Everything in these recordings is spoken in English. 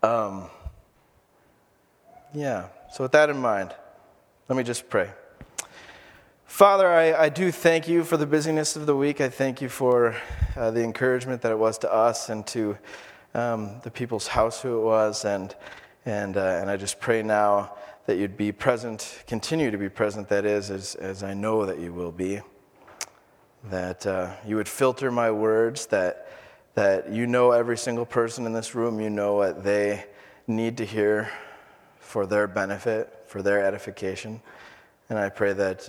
So with that in mind, let me just pray. Father, I do thank you for the busyness of the week. I thank you for the encouragement that it was to us and to the people's house who it was. And I just pray now that you'd be present, continue to be present, that is, as I know that you will be. That you would filter my words, that you know every single person in this room, you know what they need to hear for their benefit, for their edification. And I pray that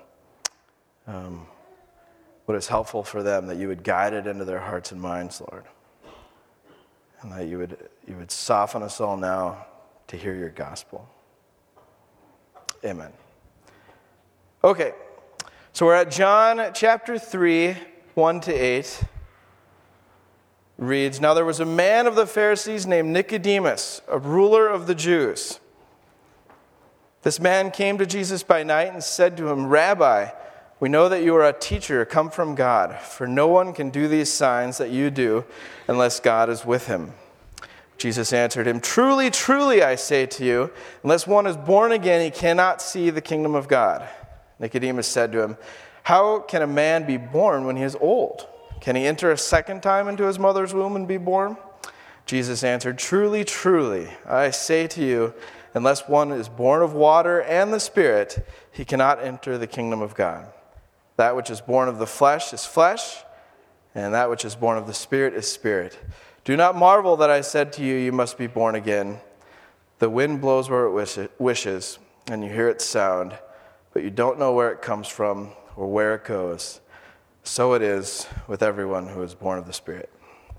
what is helpful for them, that you would guide it into their hearts and minds, Lord. And that you would soften us all now to hear your gospel. Amen. Okay, so we're at John chapter 3, 1-8. Reads, "Now there was a man of the Pharisees named Nicodemus, a ruler of the Jews. This man came to Jesus by night and said to him, 'Rabbi, we know that you are a teacher come from God, for no one can do these signs that you do unless God is with him.' Jesus answered him, 'Truly, truly, I say to you, unless one is born again, he cannot see the kingdom of God.' Nicodemus said to him, 'How can a man be born when he is old? Can he enter a second time into his mother's womb and be born?' Jesus answered, 'Truly, truly, I say to you, unless one is born of water and the Spirit, he cannot enter the kingdom of God. That which is born of the flesh is flesh, and that which is born of the Spirit is spirit. Do not marvel that I said to you, you must be born again. The wind blows where it wishes, and you hear its sound, but you don't know where it comes from or where it goes. So it is with everyone who is born of the Spirit.'"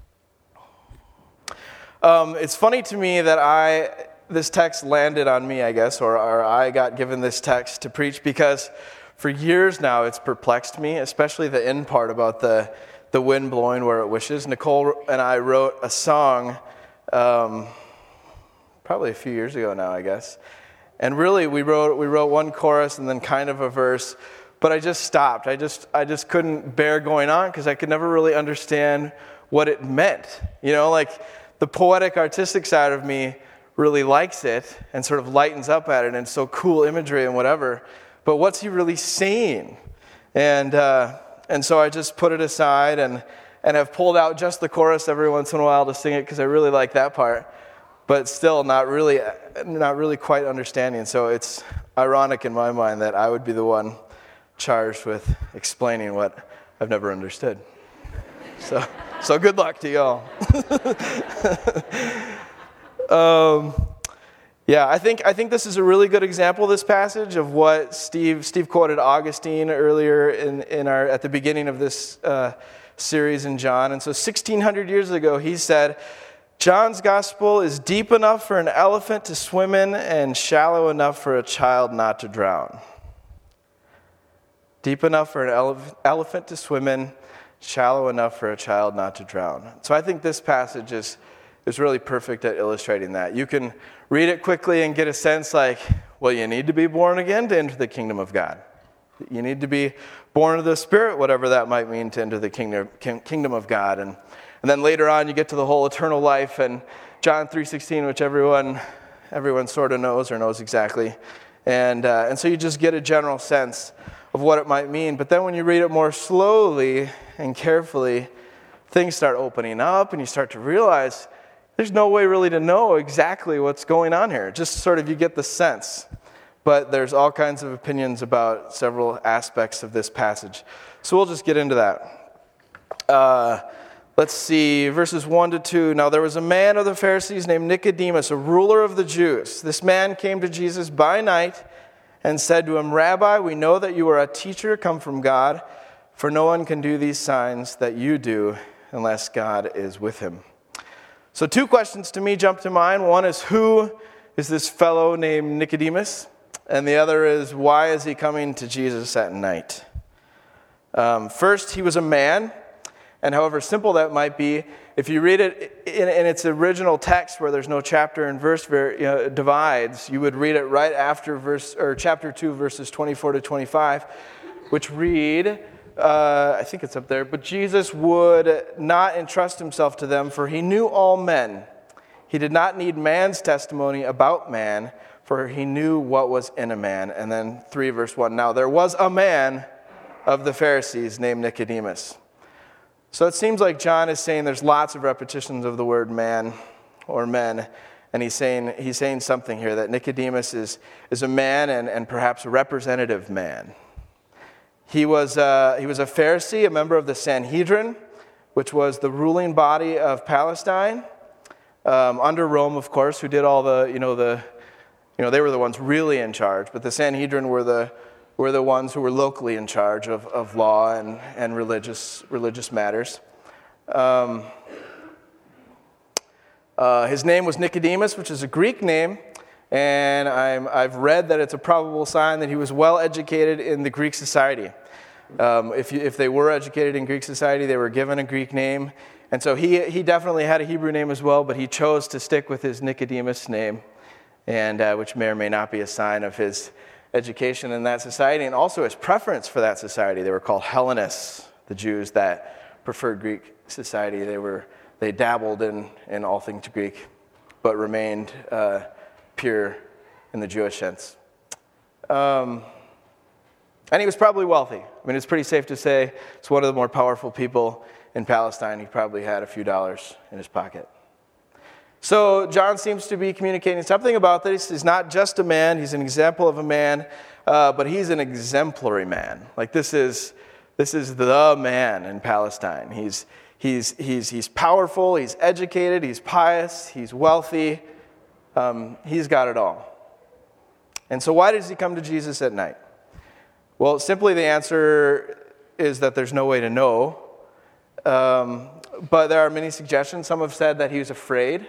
It's funny to me that this text landed on me, I guess, or I got given this text to preach, because for years now it's perplexed me, especially the end part about the wind blowing where it wishes. Nicole and I wrote a song probably a few years ago now, I guess. And really, we wrote one chorus and then kind of a verse, but I just stopped. I just couldn't bear going on because I could never really understand what it meant. You know, like the poetic, artistic side of me really likes it and sort of lightens up at it, and it's so cool imagery and whatever. But what's he really saying? And so I just put it aside and have pulled out just the chorus every once in a while to sing it because I really like that part, but still not really quite understanding. So it's ironic in my mind that I would be the one charged with explaining what I've never understood. So good luck to y'all. I think this is a really good example, this passage, of what Steve quoted Augustine earlier at the beginning of this series in John. And so 1,600 years ago, he said, "John's gospel is deep enough for an elephant to swim in and shallow enough for a child not to drown." Deep enough for an elephant to swim in, shallow enough for a child not to drown. So I think this passage is really perfect at illustrating that. You can read it quickly and get a sense like, well, you need to be born again to enter the kingdom of God. You need to be born of the Spirit, whatever that might mean, to enter the kingdom of God. And then later on, you get to the whole eternal life and John 3:16, which everyone sort of knows or knows exactly. And so you just get a general sense of what it might mean. But then when you read it more slowly and carefully, things start opening up and you start to realize there's no way really to know exactly what's going on here. Just sort of you get the sense. But there's all kinds of opinions about several aspects of this passage. So we'll just get into that. Let's see, verses 1-2. "Now there was a man of the Pharisees named Nicodemus, a ruler of the Jews. This man came to Jesus by night and said to him, 'Rabbi, we know that you are a teacher come from God, for no one can do these signs that you do unless God is with him.'" So two questions to me jump to mind. One is, who is this fellow named Nicodemus? And the other is, why is he coming to Jesus at night? First, he was a man, and however simple that might be, if you read it in its original text where there's no chapter and verse divides, you would read it right after chapter 2, verses 24-25, which read, I think it's up there, "But Jesus would not entrust himself to them, for he knew all men. He did not need man's testimony about man, for he knew what was in a man. And then 3 verse 1, now there was a man of the Pharisees named Nicodemus. So it seems like John is saying there's lots of repetitions of the word man or men, and he's saying something here, that Nicodemus is a man and perhaps a representative man. He was a Pharisee, a member of the Sanhedrin, which was the ruling body of Palestine, under Rome, of course, who did all they were the ones really in charge, but the Sanhedrin were the ones who were locally in charge of law and religious matters. His name was Nicodemus, which is a Greek name, and I've read that it's a probable sign that he was well educated in the Greek society. If they were educated in Greek society, they were given a Greek name. And so he definitely had a Hebrew name as well, but he chose to stick with his Nicodemus name, and which may or may not be a sign of his education in that society, and also his preference for that society. They were called Hellenists, the Jews that preferred Greek society. They dabbled in all things Greek, but remained pure in the Jewish sense. And he was probably wealthy. I mean, it's pretty safe to say it's one of the more powerful people in Palestine. He probably had a few dollars in his pocket. So John seems to be communicating something about this. He's not just a man. He's an example of a man, but he's an exemplary man. Like this is the man in Palestine. He's powerful. He's educated. He's pious. He's wealthy. He's got it all. And so why does he come to Jesus at night? Well, simply the answer is that there's no way to know. But there are many suggestions. Some have said that he was afraid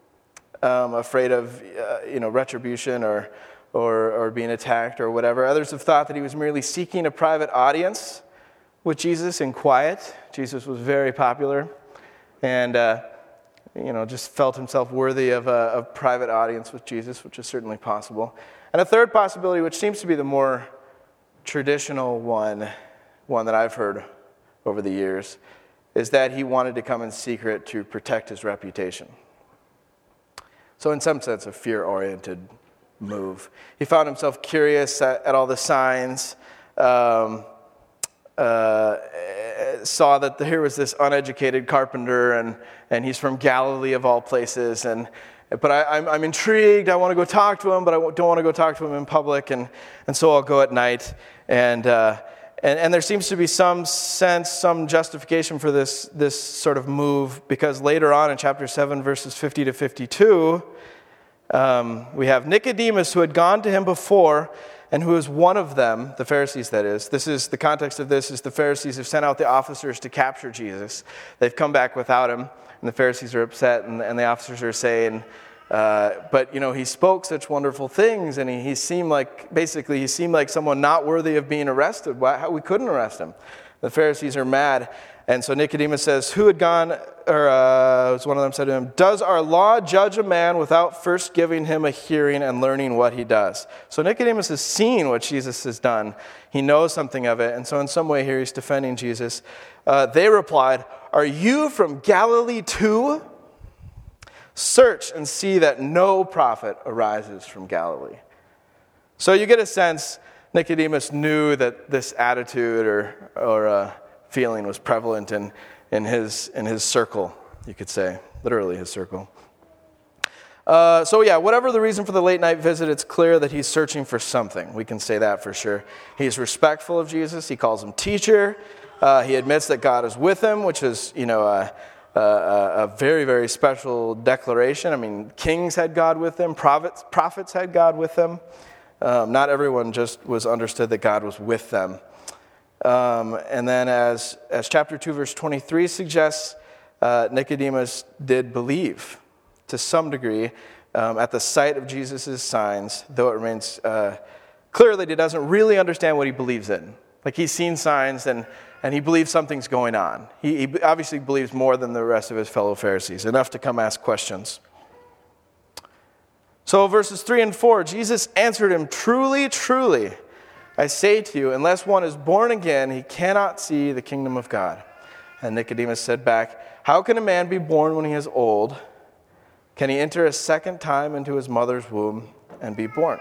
of retribution or being attacked or whatever. Others have thought that he was merely seeking a private audience with Jesus in quiet. Jesus was very popular, and just felt himself worthy of a private audience with Jesus, which is certainly possible. And a third possibility, which seems to be the more traditional one that I've heard over the years, is that he wanted to come in secret to protect his reputation. So in some sense, a fear-oriented move. He found himself curious at all the signs, saw that here was this uneducated carpenter, and he's from Galilee of all places, but I'm intrigued. I want to go talk to him, but I don't want to go talk to him in public, and so I'll go at night. And there seems to be some sense, some justification for this sort of move, because later on in chapter 7, verses 50 to 52, we have Nicodemus, who had gone to him before, and who is one of them, the Pharisees that is. The context of this is the Pharisees have sent out the officers to capture Jesus. They've come back without him, and the Pharisees are upset, and the officers are saying, but he spoke such wonderful things, and he seemed like someone not worthy of being arrested. We couldn't arrest him. The Pharisees are mad. And so Nicodemus says, one of them said to him, does our law judge a man without first giving him a hearing and learning what he does? So Nicodemus has seen what Jesus has done. He knows something of it. And so in some way here he's defending Jesus. They replied, are you from Galilee too? Search and see that no prophet arises from Galilee. So you get a sense Nicodemus knew that this attitude or feeling was prevalent in his circle, you could say, literally his circle. Whatever the reason for the late night visit, it's clear that he's searching for something. We can say that for sure. He's respectful of Jesus. He calls him teacher. He admits that God is with him, which is, a very, very special declaration. I mean, kings had God with them. Prophets had God with them. Not everyone just was understood that God was with them. And then as chapter 2, verse 23 suggests, Nicodemus did believe to some degree at the sight of Jesus' signs, though it remains clear that he doesn't really understand what he believes in. Like he's seen signs and he believes something's going on. He obviously believes more than the rest of his fellow Pharisees, enough to come ask questions. So verses 3 and 4, Jesus answered him, truly, truly, I say to you, unless one is born again, he cannot see the kingdom of God. And Nicodemus said back, how can a man be born when he is old? Can he enter a second time into his mother's womb and be born?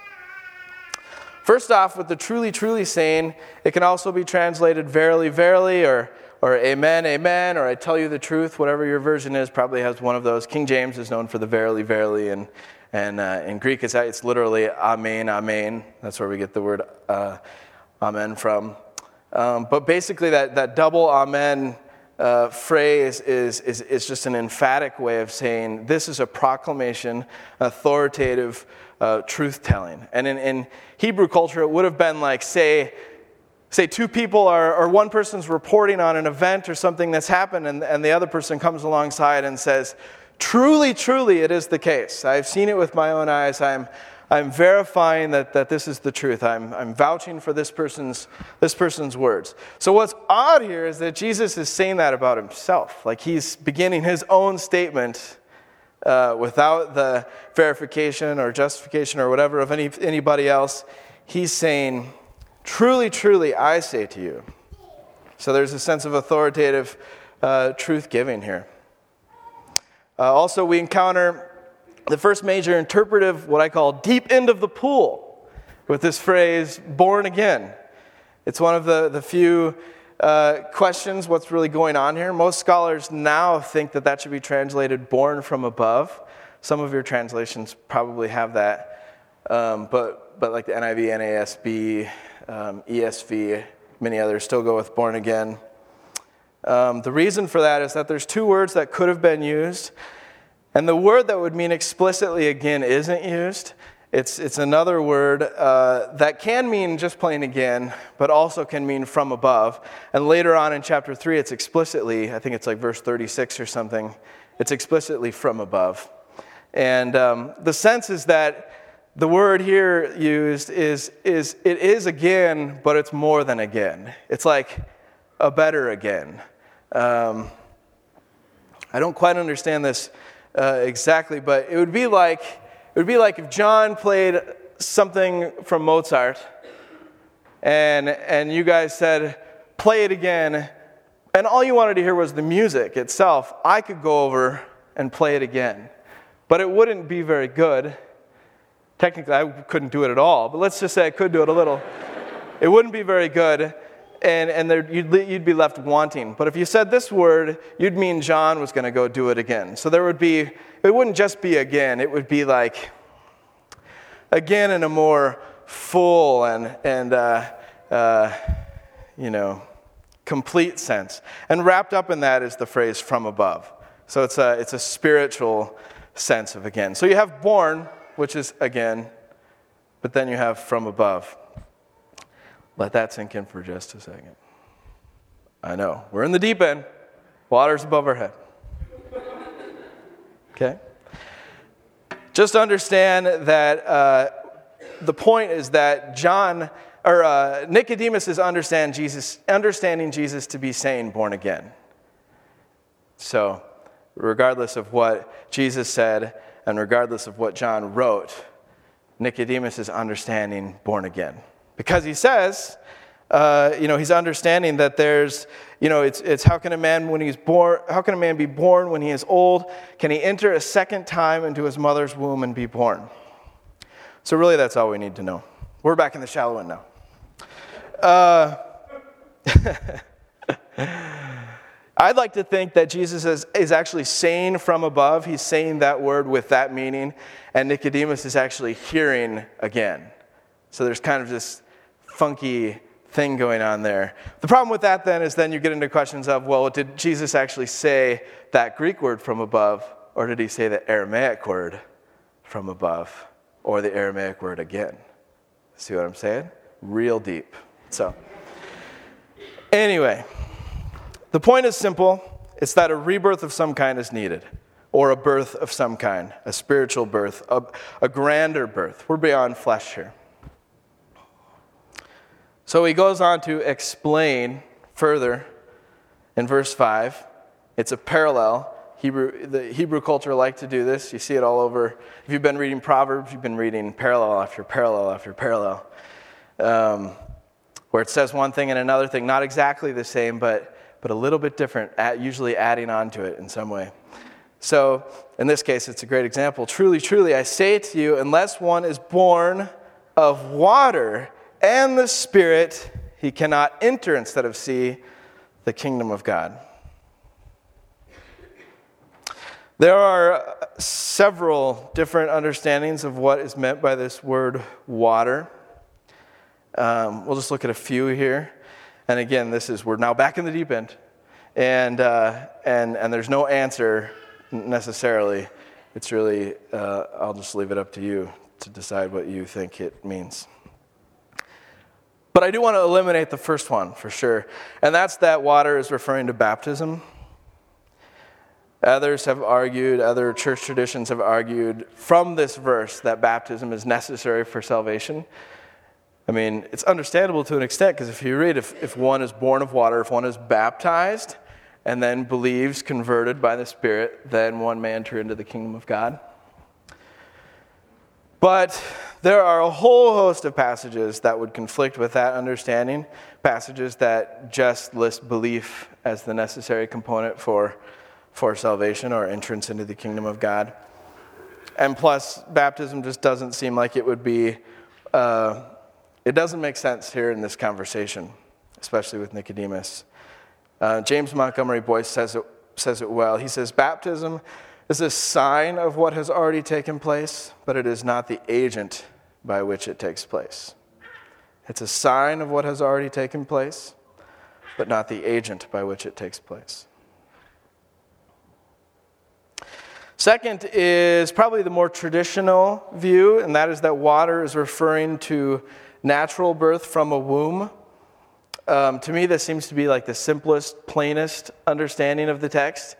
First off, with the truly, truly saying, it can also be translated verily, verily, or amen, amen, or I tell you the truth, whatever your version is, probably has one of those. King James is known for the verily, verily, and in Greek it's literally amen, amen. That's where we get the word amen from. But basically that double amen phrase is just an emphatic way of saying this is a proclamation, authoritative truth-telling. And in Hebrew culture, it would have been like, say two people or one person's reporting on an event or something that's happened, and the other person comes alongside and says, truly, truly, it is the case. I've seen it with my own eyes. I'm verifying that this is the truth. I'm vouching for this person's words. So what's odd here is that Jesus is saying that about himself. Like he's beginning his own statement without the verification or justification or whatever of anybody else. He's saying, truly, truly, I say to you. So there's a sense of authoritative truth-giving here. Also, we encounter the first major interpretive, what I call deep end of the pool, with this phrase, born again. It's one of the few questions, what's really going on here. Most scholars now think that should be translated born from above. Some of your translations probably have that, but like the NIV, NASB, ESV, many others still go with born again. The reason for that is that there's two words that could have been used, and the word that would mean explicitly again isn't used. It's another word that can mean just plain again, but also can mean from above. And later on in chapter 3, it's explicitly, I think it's like verse 36 or something, it's explicitly from above. And the sense is that the word here used is again, but it's more than again. It's like a better again. I don't quite understand this exactly, but it would be like if John played something from Mozart, and you guys said, play it again, and all you wanted to hear was the music itself. I could go over and play it again, but it wouldn't be very good. Technically, I couldn't do it at all, but let's just say I could do it a little. It wouldn't be very good. And you'd be left wanting. But if you said this word, you'd mean John was going to go do it again. So it wouldn't just be again. It would be like again in a more full and complete sense. And wrapped up in that is the phrase from above. So it's a spiritual sense of again. So you have born, which is again, but then you have from above. Let that sink in for just a second. I know. We're in the deep end. Water's above our head. Okay? Just understand that the point is that Nicodemus is understanding Jesus to be saying born again. So, regardless of what Jesus said and regardless of what John wrote, Nicodemus is understanding born again. Because he says, he's understanding that there's, it's how can a man be born when he is old? Can he enter a second time into his mother's womb and be born? So really, that's all we need to know. We're back in the shallow end now. I'd like to think that Jesus is actually saying from above. He's saying that word with that meaning, and Nicodemus is actually hearing again. So there's kind of this funky thing going on there. The problem with that then is you get into questions of, well, did Jesus actually say that Greek word from above, or did he say the Aramaic word from above, or the Aramaic word again? See what I'm saying? Real deep. So, anyway, the point is simple. It's that a rebirth of some kind is needed, or a birth of some kind, a spiritual birth, a grander birth. We're beyond flesh here. So he goes on to explain further in verse 5. It's a parallel. The Hebrew culture liked to do this. You see it all over. If you've been reading Proverbs, you've been reading parallel after parallel after parallel, where it says one thing and another thing, not exactly the same, but a little bit different, usually adding on to it in some way. So in this case, it's a great example. Truly, truly, I say to you, unless one is born of water and the Spirit, he cannot enter, instead of see, the kingdom of God. There are several different understandings of what is meant by this word water. We'll just look at a few here. And again, we're now back in the deep end. And there's no answer necessarily. It's really, I'll just leave it up to you to decide what you think it means. But I do want to eliminate the first one for sure. And that's that water is referring to baptism. Others have argued, other church traditions have argued from this verse that baptism is necessary for salvation. I mean, it's understandable to an extent, because if you read, if one is born of water, if one is baptized and then believes, converted by the Spirit, then one may enter into the kingdom of God. But there are a whole host of passages that would conflict with that understanding, passages that just list belief as the necessary component for salvation or entrance into the kingdom of God. And plus, baptism just doesn't seem like it would be, it doesn't make sense here in this conversation, especially with Nicodemus. James Montgomery Boyce says it well. He says, baptism is a sign of what has already taken place, but it is not the agent by which it takes place. It's a sign of what has already taken place, but not the agent by which it takes place. Second is probably the more traditional view, and that is that water is referring to natural birth from a womb. To me, this seems to be like the simplest, plainest understanding of the text,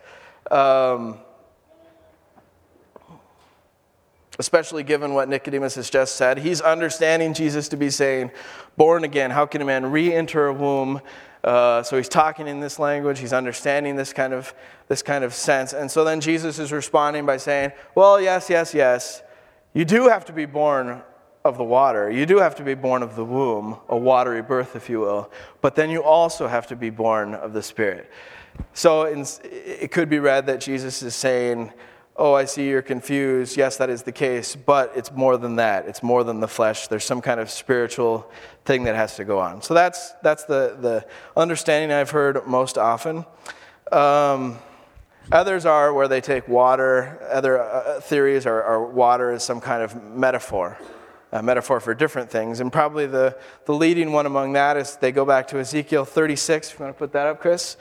especially given what Nicodemus has just said. He's understanding Jesus to be saying, born again, how can a man re-enter a womb? So he's talking in this language. He's understanding this kind of sense. And so then Jesus is responding by saying, well, yes. You do have to be born of the water. You do have to be born of the womb, a watery birth, if you will. But then you also have to be born of the Spirit. So it could be read that Jesus is saying, oh, I see you're confused. Yes, that is the case, but it's more than that. It's more than the flesh. There's some kind of spiritual thing that has to go on. So that's the understanding I've heard most often. Others are where they take water. Other theories are water as some kind of metaphor, a metaphor for different things. And probably the leading one among that is they go back to Ezekiel 36. If you want to put that up, Chris.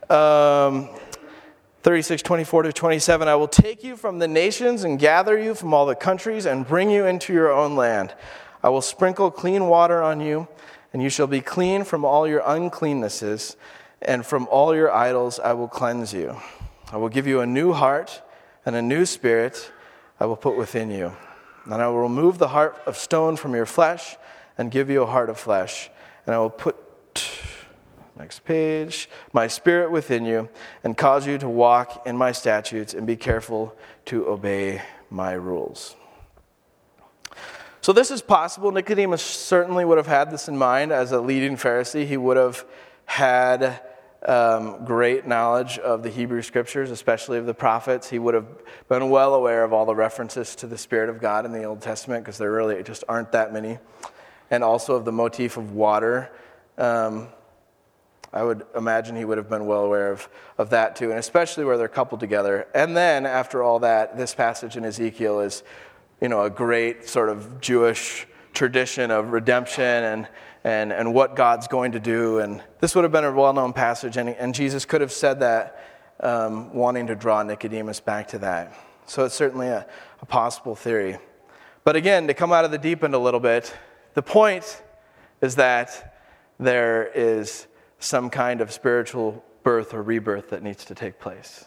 36, 24 to 27, I will take you from the nations and gather you from all the countries and bring you into your own land. I will sprinkle clean water on you, and you shall be clean from all your uncleannesses, and from all your idols I will cleanse you. I will give you a new heart, and a new spirit I will put within you. And I will remove the heart of stone from your flesh, and give you a heart of flesh. And I will put... Next page. My spirit within you, and cause you to walk in my statutes and be careful to obey my rules. So this is possible. Nicodemus certainly would have had this in mind as a leading Pharisee. He would have had great knowledge of the Hebrew Scriptures, especially of the prophets. He would have been well aware of all the references to the Spirit of God in the Old Testament, because there really just aren't that many. And also of the motif of water. I would imagine he would have been well aware of that too, and especially where they're coupled together. And then, after all that, this passage in Ezekiel is, a great sort of Jewish tradition of redemption and what God's going to do. And this would have been a well-known passage, and Jesus could have said that, wanting to draw Nicodemus back to that. So it's certainly a possible theory. But again, to come out of the deep end a little bit, the point is that there is some kind of spiritual birth or rebirth that needs to take place.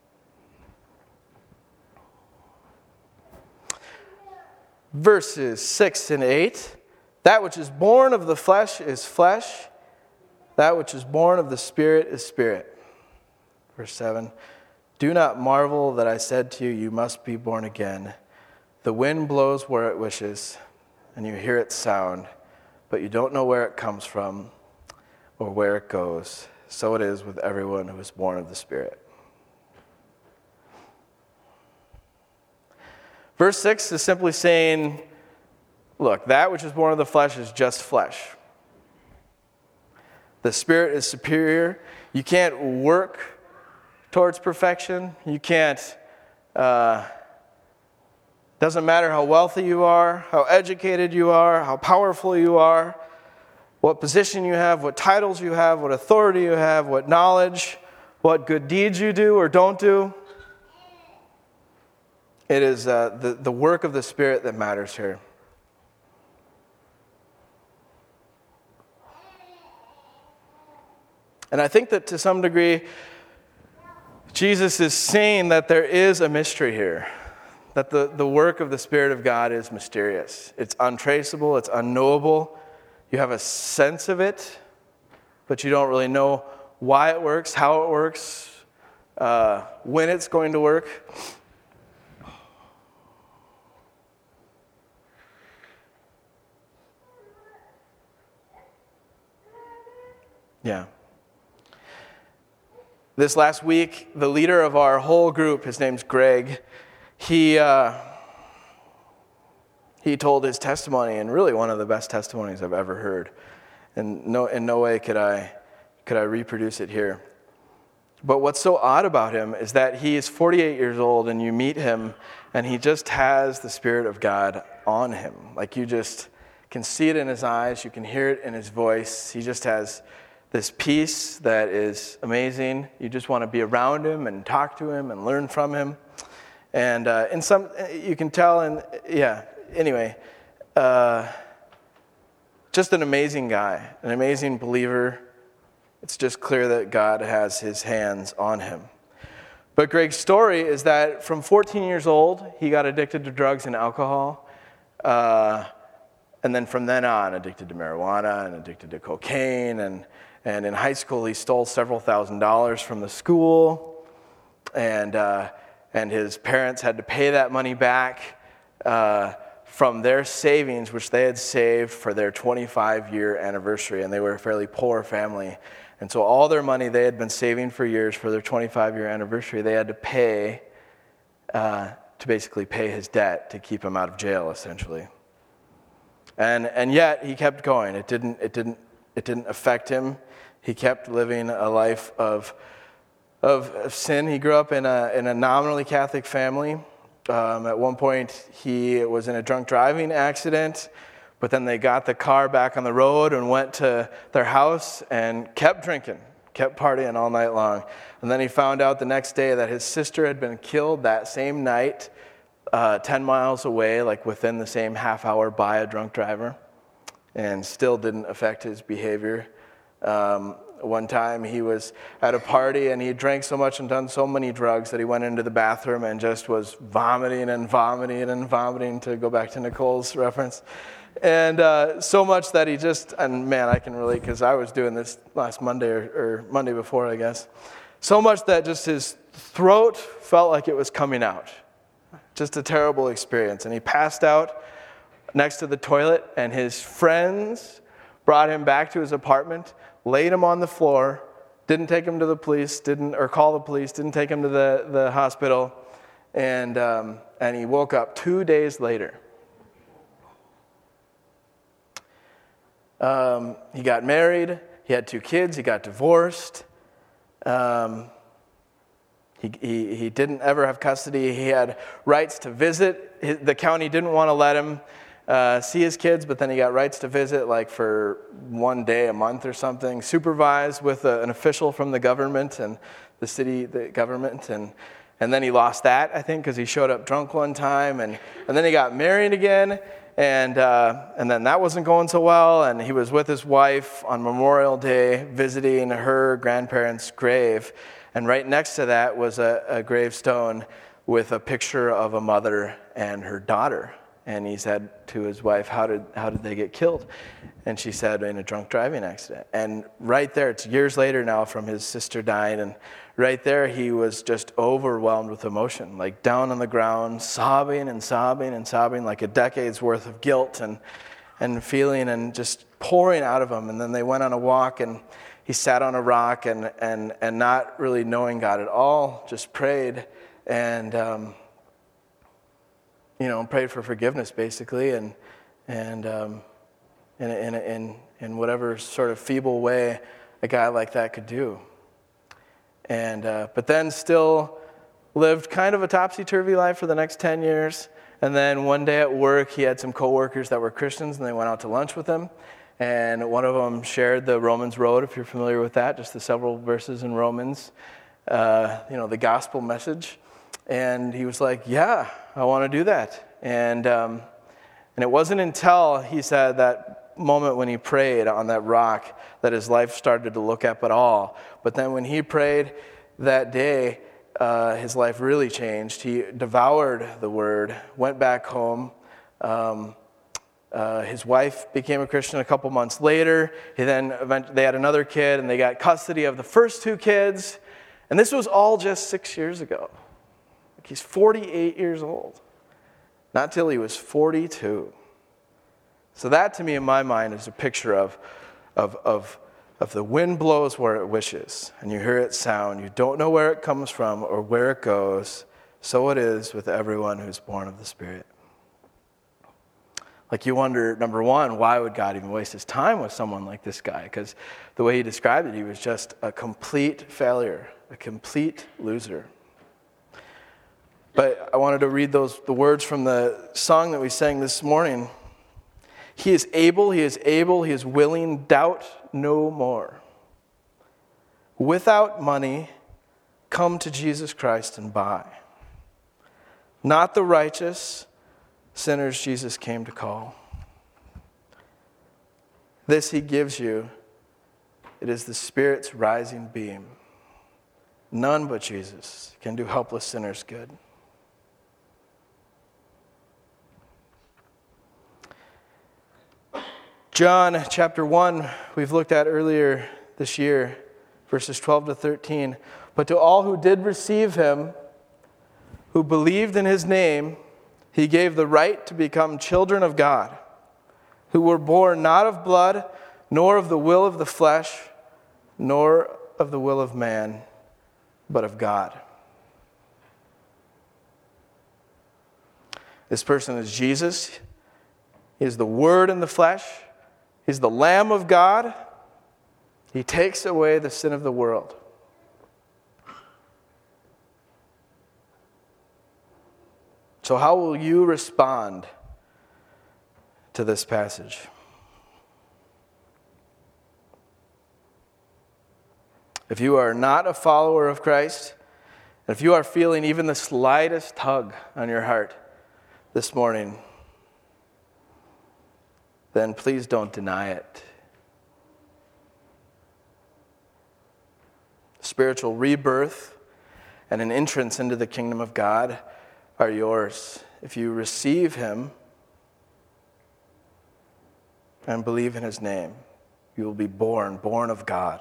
Verses 6 and 8. That which is born of the flesh is flesh. That which is born of the Spirit is spirit. Verse 7. Do not marvel that I said to you, you must be born again. The wind blows where it wishes, and you hear its sound, but you don't know where it comes from or where it goes. So it is with everyone who is born of the Spirit. Verse 6 is simply saying, look, that which is born of the flesh is just flesh. The Spirit is superior. You can't work towards perfection. You can't, doesn't matter how wealthy you are, how educated you are, how powerful you are, what position you have, what titles you have, what authority you have, what knowledge, what good deeds you do or don't do. It is the work of the Spirit that matters here. And I think that to some degree, Jesus is saying that there is a mystery here, that the work of the Spirit of God is mysterious. It's untraceable, it's unknowable. You have a sense of it, but you don't really know why it works, how it works, when it's going to work. Yeah. This last week, the leader of our whole group, his name's Greg, he told his testimony, and really one of the best testimonies I've ever heard. And in no way could I reproduce it here. But what's so odd about him is that he is 48 years old, and you meet him, and he just has the Spirit of God on him. Like, you just can see it in his eyes, you can hear it in his voice. He just has this peace that is amazing. You just want to be around him and talk to him and learn from him. And in some, you can tell, and anyway, just an amazing guy, an amazing believer. It's just clear that God has his hands on him. But Greg's story is that from 14 years old, he got addicted to drugs and alcohol. And then from then on, addicted to marijuana and addicted to cocaine. And in high school, he stole several $1,000s from the school. And his parents had to pay that money back from their savings, which they had saved for their 25-year anniversary. And they were a fairly poor family. And so all their money they had been saving for years for their 25-year anniversary, they had to pay to basically pay his debt to keep him out of jail, essentially. And yet he kept going. It didn't affect him. He kept living a life of sin. He grew up in a nominally Catholic family. At one point, he was in a drunk driving accident, but then they got the car back on the road and went to their house and kept drinking, kept partying all night long. And then he found out the next day that his sister had been killed that same night, 10 miles away, like within the same half hour, by a drunk driver, and still didn't affect his behavior. One time he was at a party and he drank so much and done so many drugs that he went into the bathroom and just was vomiting, to go back to Nicole's reference. And so much that he just, and man, I can relate because I was doing this last Monday or Monday before, I guess. So much that just his throat felt like it was coming out. Just a terrible experience. And he passed out next to the toilet, and his friends brought him back to his apartment, laid him on the floor, didn't take him to the police, call the police, didn't take him to the hospital, and he woke up 2 days later. He got married, he had 2 kids, he got divorced. He didn't ever have custody. He had rights to visit. The county didn't want to let him see his kids, but then he got rights to visit like for 1 day a month or something, supervised with an official from the government and the government. And then he lost that, I think, because he showed up drunk one time. And then he got married again, and then that wasn't going so well. And he was with his wife on Memorial Day visiting her grandparents' grave. And right next to that was a gravestone with a picture of a mother and her daughter. And he said to his wife, how did they get killed? And she said, in a drunk driving accident. And right there, it's years later now from his sister dying, and right there he was just overwhelmed with emotion, like down on the ground, sobbing like a decade's worth of guilt and feeling and just pouring out of him. And then they went on a walk, and he sat on a rock and not really knowing God at all, just prayed. And prayed for forgiveness basically, and in whatever sort of feeble way a guy like that could do. And but then still lived kind of a topsy-turvy life for the next 10 years. And then one day at work, he had some coworkers that were Christians, and they went out to lunch with him. And one of them shared the Romans Road, if you're familiar with that, just the several verses in Romans, the gospel message. And he was like, yeah, I want to do that. And it wasn't until he said that moment when he prayed on that rock that his life started to look up at all. But then when he prayed that day, his life really changed. He devoured the word, went back home. His wife became a Christian a couple months later. They had another kid, and they got custody of the first two kids. And this was all just 6 years ago. He's 48 years old. Not till he was 42. So that, to me, in my mind, is a picture of the wind blows where it wishes, and you hear it sound. You don't know where it comes from or where it goes. So it is with everyone who's born of the Spirit. Like, you wonder, number one, why would God even waste his time with someone like this guy? Because the way he described it, he was just a complete failure, a complete loser. But I wanted to read the words from the song that we sang this morning. He is able, he is willing, doubt no more. Without money, come to Jesus Christ and buy. Not the righteous, sinners Jesus came to call. This he gives you. It is the Spirit's rising beam. None but Jesus can do helpless sinners good. John chapter 1, we've looked at earlier this year, verses 12 to 13. But to all who did receive him, who believed in his name, he gave the right to become children of God, who were born not of blood, nor of the will of the flesh, nor of the will of man, but of God. This person is Jesus. He is the Word in the flesh. He's the Lamb of God. He takes away the sin of the world. So how will you respond to this passage? If you are not a follower of Christ, if you are feeling even the slightest tug on your heart this morning, then please don't deny it. Spiritual rebirth and an entrance into the kingdom of God are yours. If you receive him and believe in his name, you will be born of God.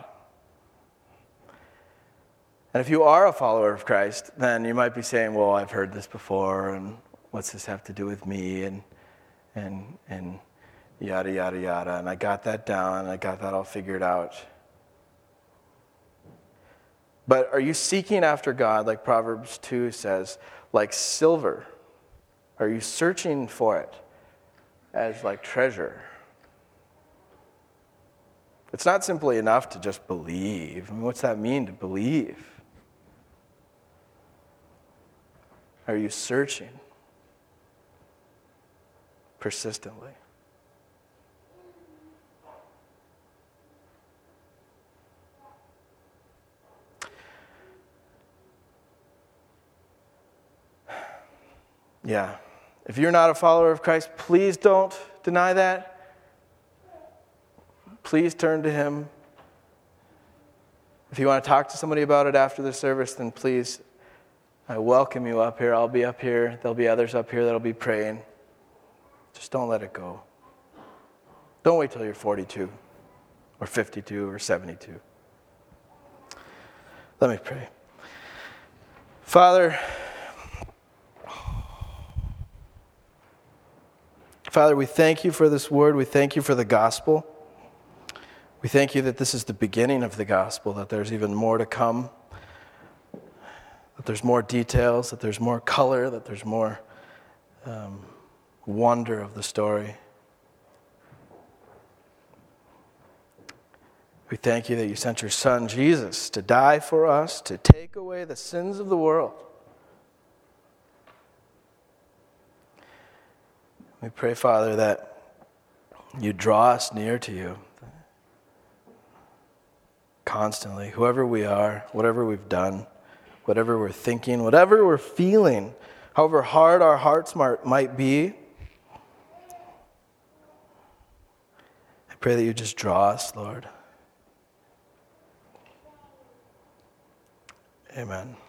And if you are a follower of Christ, then you might be saying, well, I've heard this before, and what's this have to do with me, and yada, yada, yada, and I got that down, I got that all figured out. But are you seeking after God, like Proverbs 2 says, like silver? Are you searching for it as like treasure? It's not simply enough to just believe. I mean, what's that mean, to believe? Are you searching persistently? Yeah. If you're not a follower of Christ, please don't deny that. Please turn to him. If you want to talk to somebody about it after the service, then please, I welcome you up here. I'll be up here. There'll be others up here that'll be praying. Just don't let it go. Don't wait till you're 42 or 52 or 72. Let me pray. Father, we thank you for this word. We thank you for the gospel. We thank you that this is the beginning of the gospel, that there's even more to come, that there's more details, that there's more color, that there's more wonder of the story. We thank you that you sent your Son, Jesus, to die for us, to take away the sins of the world. We pray, Father, that you draw us near to you constantly, whoever we are, whatever we've done, whatever we're thinking, whatever we're feeling, however hard our hearts might be. I pray that you just draw us, Lord. Amen.